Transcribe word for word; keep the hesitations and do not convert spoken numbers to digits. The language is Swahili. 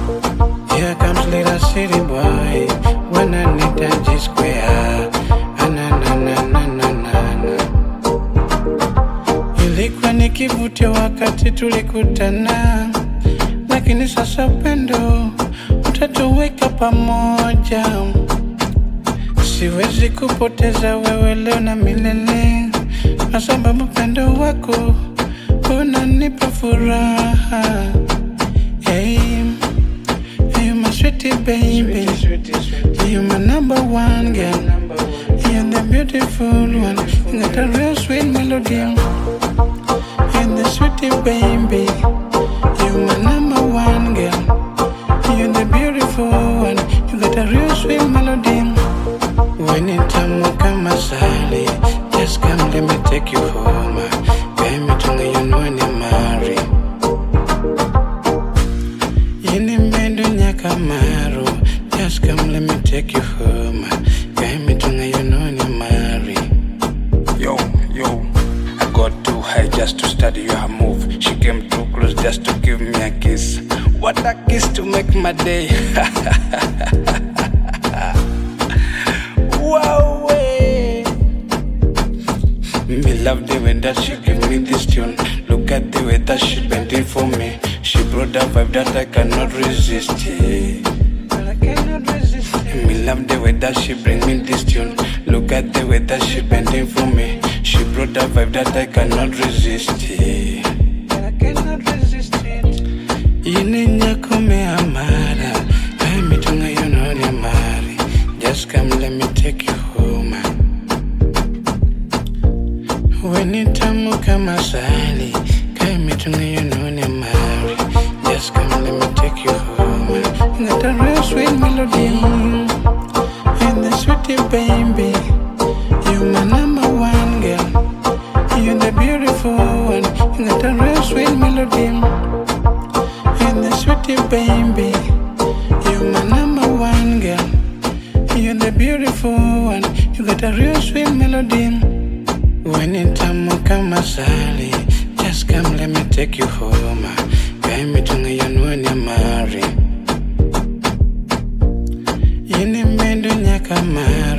Here comes little city boy when I need a G square. Anananananana. Ilikuwa ni kivutio wakati tulikutana, lakini sasa upendo utatuweka pamoja. Siwezi kupoteza wewe leo na milele, kwa sababu upendo wako unanipa furaha. Hey, hey, my sweetie baby, you're my number one girl. You're the beautiful one. You got a real sweet melody. You're the sweetie baby, you're my number one girl. You're the beautiful one. You got a real sweet melody. When it tamu kama sali, just come let me take you home. Guy me tunga you know ni mari. Yini mendo nyaka maru, just come let me take you home. Guy me tunga you know ni mari. Yo, yo, I got too high just to study your move. She came too close just to give me a kiss. What a kiss to make my day. Wow, way. Me love the way that she give me this tune. Look at the way that she bent it for me. She brought a vibe that I cannot resist. But I cannot resist it. Me love the way that she bring me this tune. Look at the way that she bent it for me. She brought a vibe that I cannot resist. But I cannot resist it. Yini nyako me amara, guy me tunga you know ni mari. Just come let me take you home. When it tamu kama sali, guy me tunga you know ni mari. Just come let me take you home. You got a real sweet melody. And the sweetie baby, you're my number one girl. You're the beautiful one. You got a real sweet melody. And the sweetie baby, you're my number one girl. You're the beautiful one. You got a real sweet melody. When it tamu kama sali, just come let me take you home. Guy me tunga you know ni mari. Yini mendo nyaka mari.